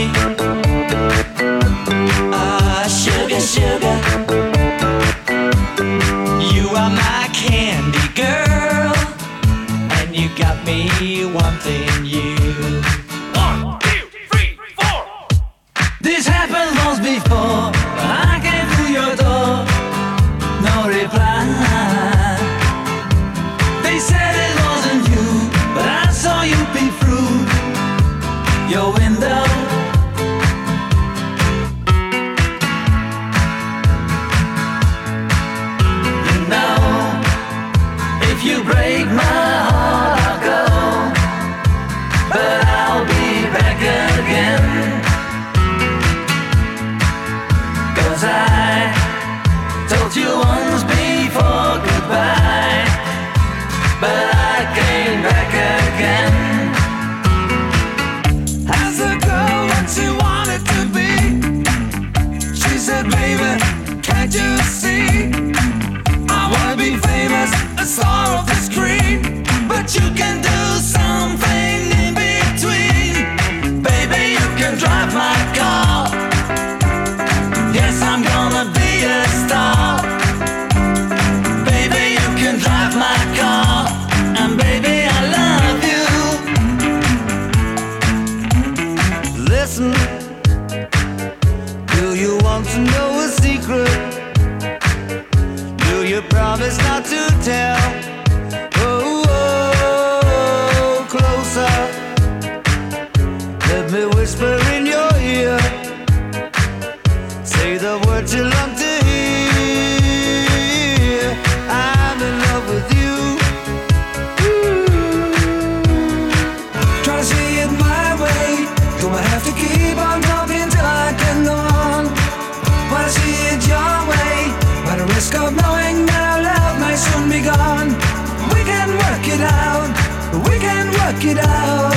Ah, sugar, sugar, you are my candy girl, and you got me wanting you. 1, 2, 3, 4. This happened once before, but I came through your door, no reply. They said it wasn't you, but I saw you peep through your window. You know, if you break my heart, I'll go, but I'll be back again. 'Cause I told you once before goodbye, but I came back again. As a girl what she wanted to be, she said, baby, can't you see? I wanna be famous, a star of the screen, but you can do something in between. Baby, you can drive my car. Yes, I'm gonna be a star. Baby, you can drive my car, and baby, I love you. Listen, do you want to know a secret? Do you promise not to tell? Oh, oh, closer. Let me whisper in your ear. Say the words you love to hear. I'm in love with you. Try to see it my way. Gonna have to keep on talking till I can go on. Wanna see it your way, by the risk of knowing that our love may soon be gone. We can work it out. We can work it out.